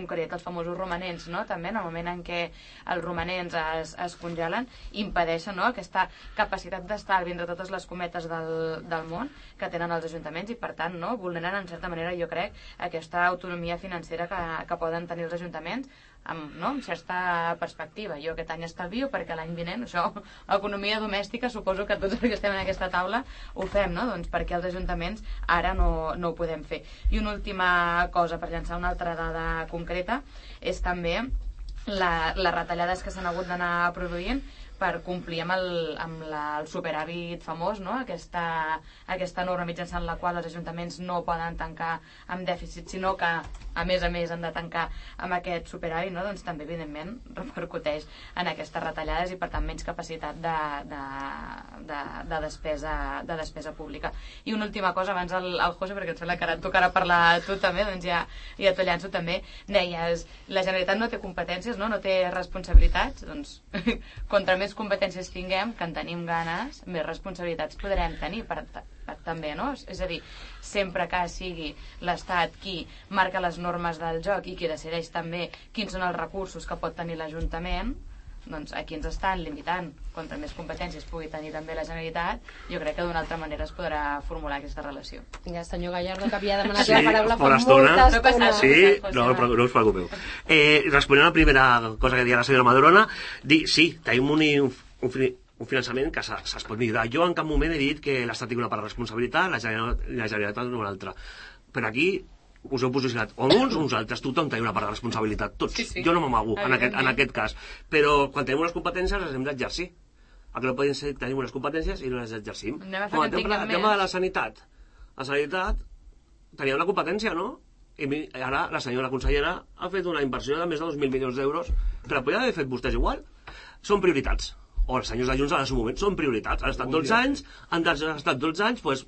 famosos romanents, no? També en el moment en què els romanents es, es congelen, impedeixen, no?, aquesta capacitat d'estalvi entre totes les cometes del, del món que tenen els ajuntaments i, per tant, no?, vulneren, en certa manera, jo crec, aquesta autonomia financera que, que poden tenir els ajuntaments amb, no?, amb certa perspectiva. Jo aquest any estalvio perquè l'any vinent, això, economia domèstica, suposo que tots els que estem en aquesta taula ho fem, no?, doncs perquè els ajuntaments ara no, no ho podem fer. I una última cosa, per llançar una altra dada concreta, és també la, les retallades que s'han hagut d'anar produint per complir amb el, amb la, el superàvit famós, no?, aquesta, aquesta norma mitjançant la qual els ajuntaments no poden tancar amb dèficit, sinó que, a més a més, han de tancar amb aquest superàvit, no?, doncs també, evidentment, repercuteix en aquestes retallades i, per tant, menys capacitat de, de, de, de, despesa, de despesa pública. I una última cosa, abans el, el José, perquè em sembla que ara et tocarà parlar tu també, doncs ja, ja t'ho llanço també, deies, la Generalitat no té competències, no, no té responsabilitats, doncs, contra més competències tinguem, que en tenim ganes, més responsabilitats podrem tenir per, per també, no? És a dir, sempre que sigui l'Estat qui marca les normes del joc i qui decideix també quins són els recursos que pot tenir l'Ajuntament, doncs aquí ens estan limitant. Contra més competències pugui tenir també la Generalitat, jo crec que d'una altra manera es podrà formular aquesta relació. Vinga, senyor Gallardo, que havia demanat sí, la paraula fa molta estona. estona. Sí, no, no, no us preocupeu. Eh, responent a la primera cosa que deia la senyora Madrona, dir, sí, tenim un, un, un finançament que es pot millorar. Jo en cap moment he dit que l'Estat tingui una part de responsabilitat, la Generalitat, la Generalitat una altra. Però aquí us heu posicionat o uns o uns altres, tothom té una part de responsabilitat, tots. Sí, sí. Jo no m'amago en, aquest, en aquest cas. Però quan tenim unes competències les hem d'exercir. El que no podem ser tenim unes competències i no les exercim. Com el tema, el tema de la sanitat. La sanitat tenia una competència, no? I ara la senyora consellera ha fet una inversió de més de dos mil milions d'euros que la podien haver fet vostès igual. Són prioritats. O els senyors de Junts en el seu moment són prioritats. Han estat dotze anys, han estat dotze anys, doncs,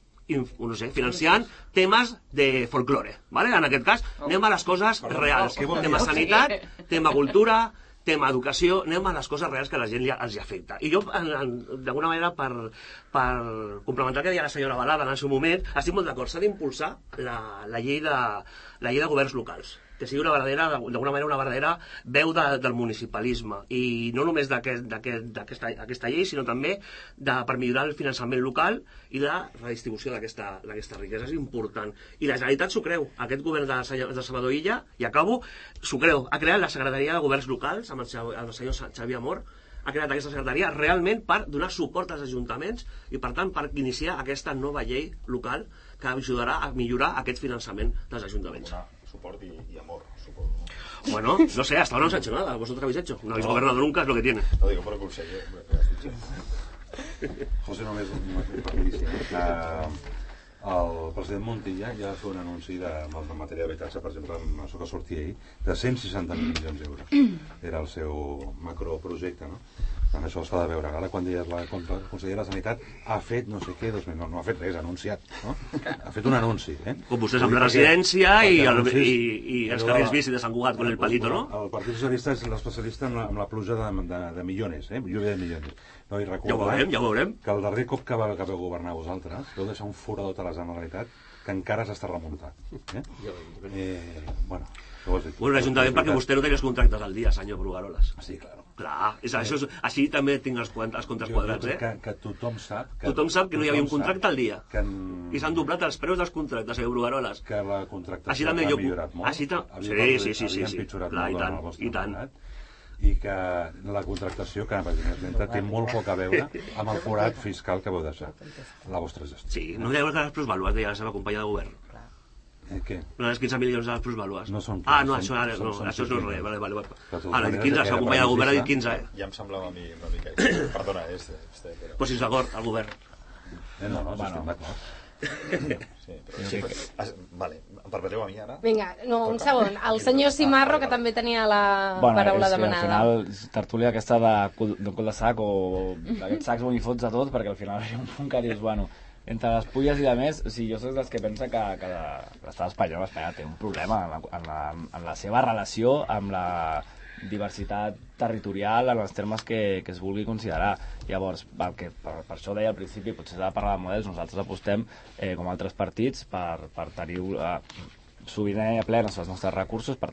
no sé, financiant temes de folklore, ¿vale? En aquest cas, anem a les coses reals. Tema sanitat, tema cultura, tema educació, anem a les coses reals que a la gent els hi afecta. I jo, d'alguna manera, per, per complementar el que deia la senyora Balada en el seu moment, estic molt d'acord, s'ha d'impulsar la, la, llei de, la llei de governs locals, que sigui una verdadera, d'alguna manera una verdadera veu de, del municipalisme, i no només d'aquesta aquest, aquest, llei, sinó també de, per millorar el finançament local i la redistribució d'aquesta riquesa. És important. I la Generalitat s'ho creu. Aquest govern de, de Salvador Illa, i acabo, s'ho creu. Ha creat la Secretaria de Governs Locals amb el, el senyor Xavier Amor, ha creat aquesta secretaria realment per donar suport als ajuntaments i, per tant, per iniciar aquesta nova llei local que ajudarà a millorar aquest finançament dels ajuntaments. Suport y, y amor, supongo. Bueno, no sé, hasta ahora no se ha hecho nada. ¿Vosotros qué habéis hecho? No habéis no. gobernado nunca, es lo que tiene. No digo por el conseller. José, només per dir que el president Montilla ja va fer un anunci de, en matèria d'habitatge, per exemple, en això que sortia ahir, de cent seixanta milions d'euros. Era el seu macroprojecte, no? Tant això s'ha de veure. Ara, quan deies la consellera de Sanitat ha fet no sé què, doncs, no, no ha fet res, ha anunciat, no? Ha fet un anunci, eh? Com vostès amb la residència i, el, i, i els carrils bici de Sant Cugat con el palito, no? El Partit Socialista és l'especialista en, amb la pluja de, de, de millones, eh? Lluvia de millones. No, i ja ho veurem, ja ho veurem. Que el darrer cop que, va, que vau governar vosaltres vau deixar un forador a la Generalitat que encara s'està remuntant. Eh? Eh, bueno, bueno, l'Ajuntament perquè vostè no tenia els contractes al dia, senyor Brugaroles. Sí, claro. Clar, és, això és, així també tinc els, els comptes quadrats, eh? Que, que tothom sap... Que tothom sap que no hi havia un contracte al dia. Que en... I s'han doblat els preus dels contractes, senyor Brugaroles. Que la contractació ha jo... millorat molt. Així ta... Sí, sí, sí, sí, sí. empitjorat clar, molt i tant, en el vostre i tant. mandat. I que la contractació, que té molt poc a veure amb el forat fiscal que vau deixar, la vostra gestió. Sí, no hi ha les plusvàlues, deia la seva companya de govern. Eh, què? No, les quinze milions de les plusvàlues. No són ah, no, això, ara, no, això no és res. Vale, vale, vale. Ara, quinze, la seva companya de govern ha dit quinze, eh? Ja em semblava a mi una mica... Perdona, este... este però... Pues si és d'acord, el govern. Eh, no, no, estem d'acord. Sí, però sí, però... Vale, em permeteu a mi ara? Vinga, no, un segon. El senyor Simarro, que també tenia la bueno, paraula és demanada. Al final, tertúlia aquesta de, de cul de sac o d'aquests sacs bonifots de tot, perquè al final hi ha un punt que dius, bueno, entre les pulles i de més, o sigui, jo soc dels que pensa que, que l'estat espanyol Espanya té un problema en la, en, la, en la seva relació amb la diversitat territorial en els termes que, que es vulgui considerar. Llavors, el que, per, per això deia al principi, potser s'ha de parlar de models, nosaltres apostem, eh, com altres partits, per, per tenir eh, sobirania plena sobre els nostres recursos, per tant,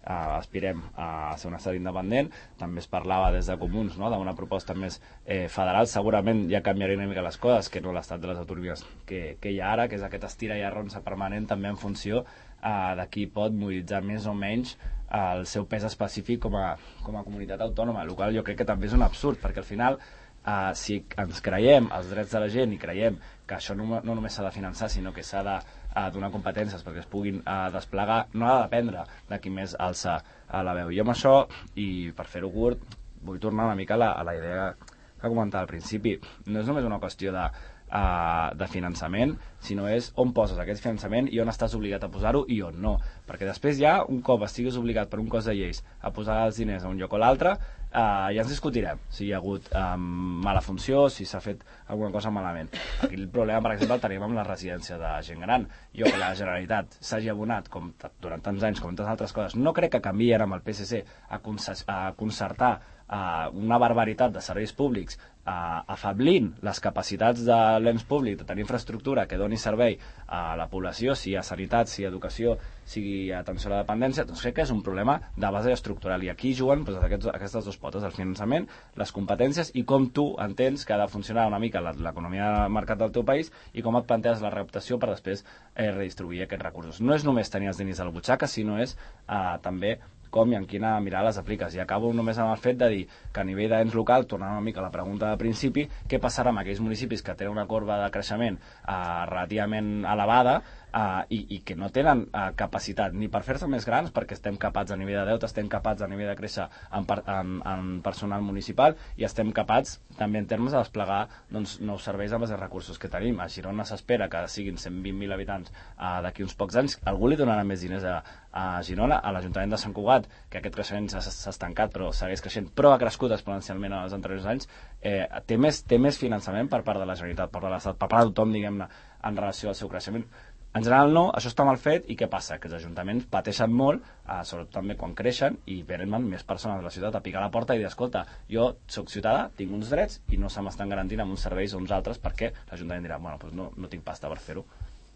Uh, aspirem a ser un estat independent. També es parlava des de Comuns, no?, d'una proposta més eh, federal. Segurament ja canviaria una mica les coses, que no l'estat de les autonomies que, que hi ha ara, que és aquest estira i arronsa permanent també en funció uh, de qui pot mobilitzar més o menys uh, el seu pes específic com a, com a comunitat autònoma, el qual jo crec que també és un absurd, perquè al final uh, si ens creiem els drets de la gent i creiem que això no, no només s'ha de finançar, sinó que s'ha de a donar competències perquè es puguin uh, desplegar, no ha de dependre de qui més alça uh, la veu. I amb això, i per fer-ho curt, vull tornar una mica a la, a la idea que comentava al principi. No és només una qüestió de, uh, de finançament, sinó és on poses aquest finançament i on estàs obligat a posar-ho i on no. Perquè després ja, un cop estiguis obligat per un cos de lleis a posar els diners a un lloc o l'altre, Uh, ja ens discutirem si hi ha hagut um, mala funció, si s'ha fet alguna cosa malament. Aquí el problema, per exemple, el tenim amb la residència de gent gran. Jo que la Generalitat s'hagi abonat com durant tants anys com tantes altres coses, no crec que canviï ara amb el P S C a, a concertar uh, una barbaritat de serveis públics, uh, afablint les capacitats de l'ens públic de tenir infraestructura que doni servei a la població, sigui a sanitat, sigui a educació, sigui atenció a la dependència. Doncs crec que és un problema de base estructural, i aquí juguen doncs, aquests, aquestes dues potes, el finançament, les competències i com tu entens que ha de funcionar una mica l'economia de mercat del teu país i com et planteges la recaptació per després eh, redistribuir aquests recursos. No és només tenir els diners a la butxaca, sinó és eh, també com i en quina mirada les apliques. I acabo només amb el fet de dir que a nivell d'ens local, tornant una mica a la pregunta de principi, què passarà amb aquells municipis que tenen una corba de creixement eh, relativament elevada Uh, i, i que no tenen uh, capacitat ni per fer-se més grans, perquè estem capaç a nivell de deute, estem capaç a nivell de créixer en, per, en, en personal municipal, i estem capaç també en termes de desplegar doncs, nous serveis amb els recursos que tenim. A Girona s'espera que siguin cent vint mil habitants uh, d'aquí uns pocs anys. Algú li donarà més diners a, a Girona, a l'Ajuntament de Sant Cugat, que aquest creixement s'ha estancat però segueix creixent, però ha crescut exponencialment en els anteriors anys. eh, té, més, té més finançament per part de la Generalitat, per part de l'Estat, per part de tothom, diguem-ne, en relació al seu creixement. En general no, això està mal fet, i què passa? Que els ajuntaments pateixen molt, eh, sobretot també quan creixen, i venen més persones de la ciutat a picar a la porta i dir, escolta, jo sóc ciutadà, tinc uns drets i no se m'estan garantint amb uns serveis o uns altres, perquè l'Ajuntament dirà, bueno, doncs no, no tinc pasta per fer-ho.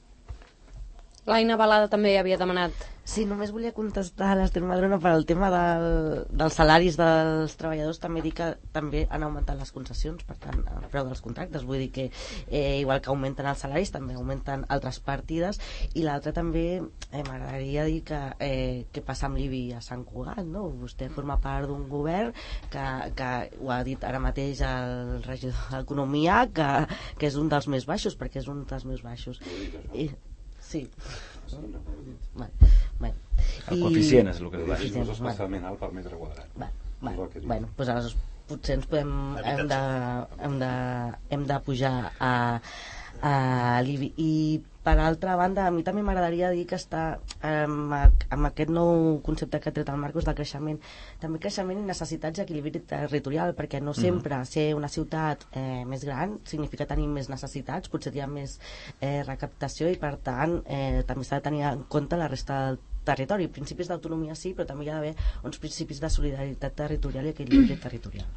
L'Aina Balada també havia demanat. Sí, només volia contestar a l'Ester Madrona per al tema del, dels salaris dels treballadors. També dir que també han augmentat les concessions, per tant, el preu dels contractes. Vull dir que eh, igual que augmenten els salaris, també augmenten altres partides. I l'altre també eh, m'agradaria dir que eh, què passa amb l'I B I a Sant Cugat, no? Vostè forma part d'un govern que, que ho ha dit ara mateix el regidor d'Economia, que, que és un dels més baixos, perquè és un dels més baixos. I, sí. Vale, vale. El coeficient és el que és baix, no és especialment alt per metre quadrat. Vale, vale. Bueno, doncs aleshores potser ens podem hem de, hem de, hem de pujar a, a l'I B I. I per altra banda, a mi també m'agradaria dir que està amb, amb aquest nou concepte que ha tret el Marcos del creixement, també creixement i necessitats i equilibri territorial, perquè no sempre mm. ser una ciutat eh, més gran significa tenir més necessitats, potser hi ha més eh, recaptació, i per tant eh, també s'ha de tenir en compte la resta del territori. Principis d'autonomia sí, però també hi ha d'haver uns principis de solidaritat territorial i equilibri territorial.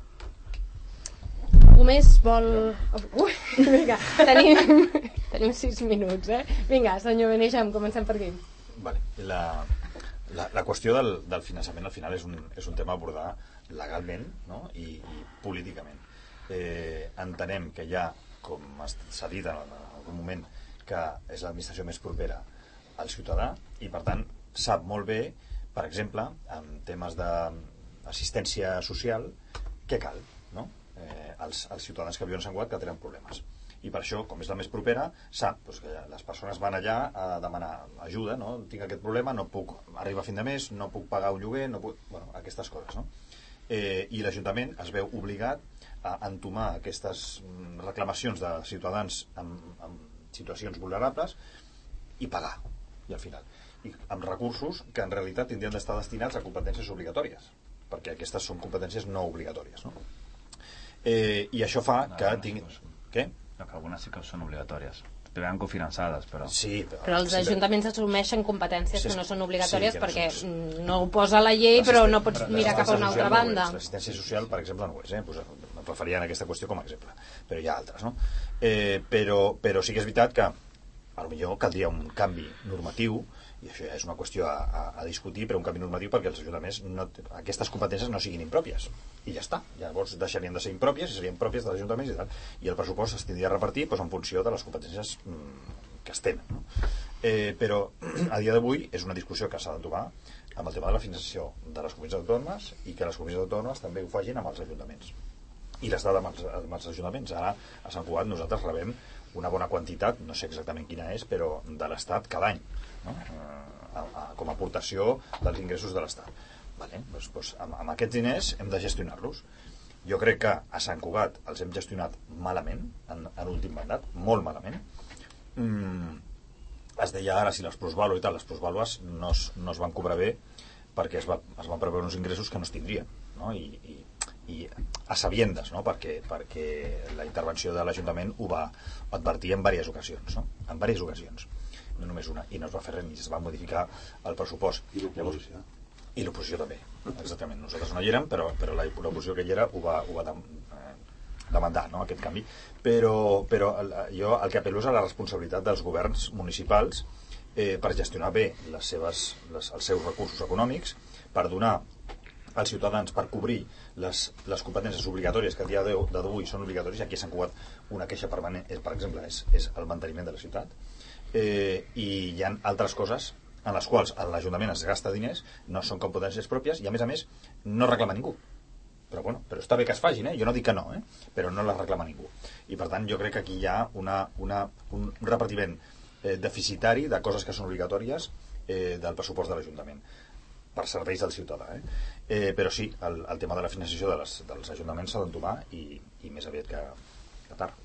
Només vol... Ui, vinga, tenim, tenim sis minuts, eh? Vinga, senyor Beneixam, comencem per aquí. Vale. La, la, la qüestió del, del finançament al final és un, és un tema a abordar legalment, no? I, i políticament. Eh, entenem que hi ha, com s'ha dit en algun moment, que és l'administració més propera al ciutadà, i per tant sap molt bé, per exemple, en temes d'assistència social, què cal, no? Eh, els, els ciutadans que viuen a Sant Cugat que tenen problemes, i per això, com és la més propera, sap doncs, que les persones van allà a demanar ajuda, no? Tinc aquest problema, no puc arribar a fin de mes, no puc pagar un lloguer, no puc... bueno, aquestes coses, no? Eh, i l'Ajuntament es veu obligat a entomar aquestes reclamacions de ciutadans en, en situacions vulnerables i pagar, i al final i amb recursos que en realitat tindrien d'estar destinats a competències obligatòries, perquè aquestes són competències no obligatòries, no? Eh, i això fa no, que no, tinguin... No, què? No, que algunes sí que són obligatòries, estaran cofinançades, però... Sí, però, però els ajuntaments assumeixen competències sí, que no són obligatòries, sí, perquè no, són... no ho posa la llei, però no pots mirar cap a una altra banda. No, l'assistència social, per exemple, no ho és, eh? Pues, em referia a aquesta qüestió com a exemple, però hi ha altres, no? Eh, però, però sí que és veritat que potser caldria un canvi normatiu I això ja és una qüestió a, a, a discutir per un canvi normatiu perquè els ajuntaments no, aquestes competències no siguin impròpies. I ja està. Llavors deixarien de ser impròpies i serien pròpies dels ajuntaments i tal. I el pressupost es tindria a repartir doncs, en funció de les competències mmm, que es tenen. No? Eh, però a dia d'avui és una discussió que s'ha de tomar amb el tema de la finançació de les comunitats autònomes i que les comunitats autònomes també ho facin amb els ajuntaments. I l'Estat amb, amb els ajuntaments. Ara a Sant Cugat nosaltres rebem una bona quantitat, no sé exactament quina és, però de l'Estat cada any, no? a, a, com a aportació dels ingressos de l'Estat. Vale? Doncs, doncs, amb, amb aquests diners hem de gestionar-los. Jo crec que a Sant Cugat els hem gestionat malament en, en l'últim mandat, molt malament. Mm, es deia ara si les plusvàlues i tal, les plusvàlues no, es, no es van cobrar bé perquè es, va, es van preveure uns ingressos que no es tindrien, no? I, i, i a sabiendes, no? perquè, perquè la intervenció de l'Ajuntament ho va advertir en diverses ocasions, no? en diverses ocasions, no només una, i no es va fer res ni es va modificar el pressupost. I l'oposició. I l'oposició també, exactament. Nosaltres no hi érem, però, però l'oposició que hi era ho va, ho va dem, eh, demandar, no? aquest canvi. Però, però el, jo el que apel·lo és a la responsabilitat dels governs municipals eh, per gestionar bé les seves, les, els seus recursos econòmics, per donar als ciutadans per cobrir les, les competències obligatòries que a dia d'avui són obligatòries. Aquí a Sant Cugat una queixa permanent, és, per exemple, és, és el manteniment de la ciutat, eh, i hi ha altres coses en les quals l'Ajuntament es gasta diners, no són competències pròpies i a més a més no reclama ningú. Però bueno, però està bé que es facin, eh? Jo no dic que no, eh? Però no les reclama ningú. I per tant jo crec que aquí hi ha una, una, un repartiment eh, deficitari de coses que són obligatòries eh, del pressupost de l'Ajuntament per serveis del ciutadà, eh? Eh, però sí, el, el tema de la financiació de les, dels ajuntaments s'ha d'entomar i, i més aviat que, que tard.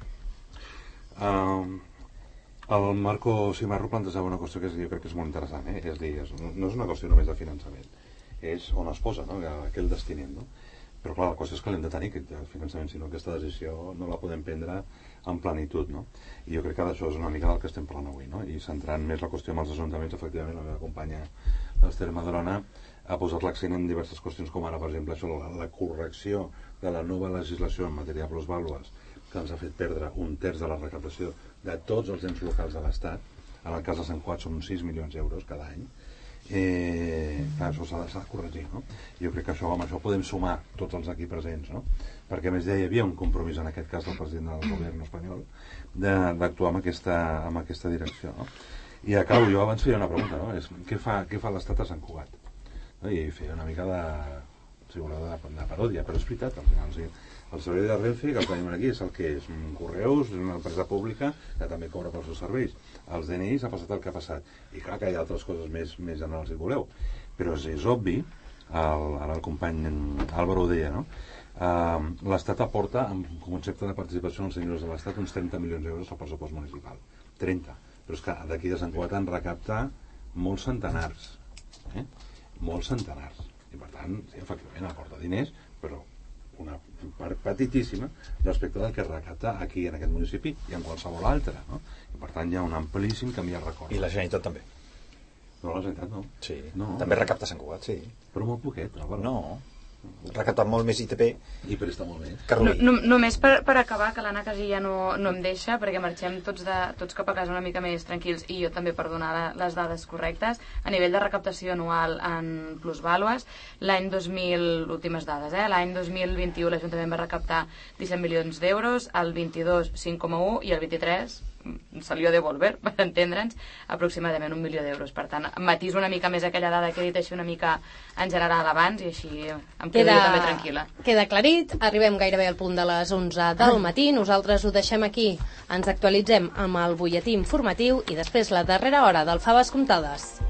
Um, el Marco Simarro plantejava una qüestió que és, jo crec que és molt interessant, eh? És dir, és, no és una qüestió només de finançament, és on es posa, no? Que, que el destinem, no? Però clar, la qüestió és que l'hem de tenir, aquest finançament, sinó aquesta decisió no la podem prendre en plenitud, no? I jo crec que d'això és una mica del que estem parlant avui, no? I centrant més la qüestió amb els ajuntaments, efectivament, la meva companya l'Ester Madrona ha posat l'accent en diverses qüestions, com ara, per exemple, això, la, la correcció de la nova legislació en matèria de plusvàlues, que ens ha fet perdre un terç de la recaptació de tots els ens locals de l'Estat. En el cas de Sant Cugat són sis milions d'euros cada any. Eh, clar, això s'ha de, de corregir, no? Jo crec que això, amb això podem sumar tots els aquí presents, no? Perquè a més hi havia un compromís en aquest cas del president del govern espanyol d'actuar amb aquesta, amb aquesta direcció, no? I acabo, jo abans feia una pregunta, no? És, què fa, què fa l'Estat a Sant Cugat? No? I feia una mica de, si voleu, de, de paròdia, però és veritat, al final, sí. El servei de Renfe, que el tenim aquí, és el que és. Correus és una empresa pública que també cobra pels seus serveis. Els D N Is ha passat el que ha passat. I clar que hi ha altres coses més, més generals, si voleu. Però és, és obvi, el, ara el company Álvaro ho deia, no? Uh, l'Estat aporta, en concepte de participació en els senyors de l'Estat, uns trenta milions d'euros al pressupost municipal. trenta. Però és que d'aquí de Sant Cugat en recapta molts centenars. Eh? Molts centenars. I per tant, sí, efectivament, aporta diners, però una part petitíssima respecte del que recapta aquí en aquest municipi i en qualsevol altre, no? I per tant hi ha un amplíssim camí a recórrer. I la Generalitat també. No, la Generalitat no. Sí, no, també no. Recapta Sant Cugat, sí. Però molt poquet, no? No, recapta molt més I T P i presta molt més. No, no, només per, per acabar, que l'Anna quasi ja no, no em deixa, perquè marxem tots, de, tots cap a casa una mica més tranquils, i jo també per donar la, les dades correctes. A nivell de recaptació anual en plusvàlues, l'any dos mil, últimes dades, eh? L'any dos mil vint-i-u l'Ajuntament va recaptar disset milions d'euros, el vint-i-dos cinc coma un i el vint-i-tres salió de Volver, per entendre'ns, aproximadament un milió d'euros. Per tant, matiso una mica més aquella dada que he dit així una mica en general abans i així em quedo queda, també tranquil·la. Queda aclarit, arribem gairebé al punt de les onze del matí, nosaltres ho deixem aquí, ens actualitzem amb el butlletí informatiu i després la darrera hora del Faves Comptades.